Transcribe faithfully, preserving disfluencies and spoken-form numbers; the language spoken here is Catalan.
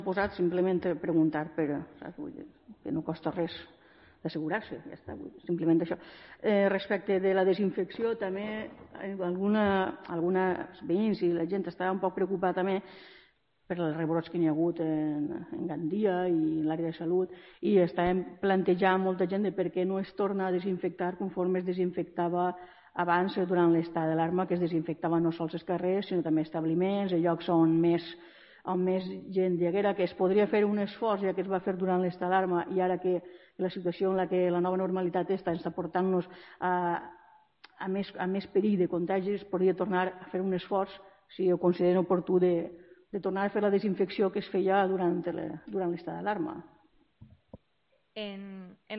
posat simplement preguntar per que no costa res d'assegurar-se, ja està, simplement això. Respecte de la desinfecció, també alguns veïns i la gent estava un poc preocupada també per els rebrots que n'hi ha hagut en Gandia i en l'àrea de salut, i estàvem plantejant molta gent de per què no es torna a desinfectar conforme es desinfectava abans durant l'estat d'alarma, que es desinfectaven no sols els carrers sinó també establiments, llocs on més on més gent hi haguera, que es podria fer un esforç ja que es va fer durant l'estat d'alarma i ara que la situació en la que la nova normalitat està està portant-nos a més perill de contagis, podria tornar a fer un esforç, si ho consideren oportú, de tornar a fer la desinfecció que es feia durant l'estat d'alarma. En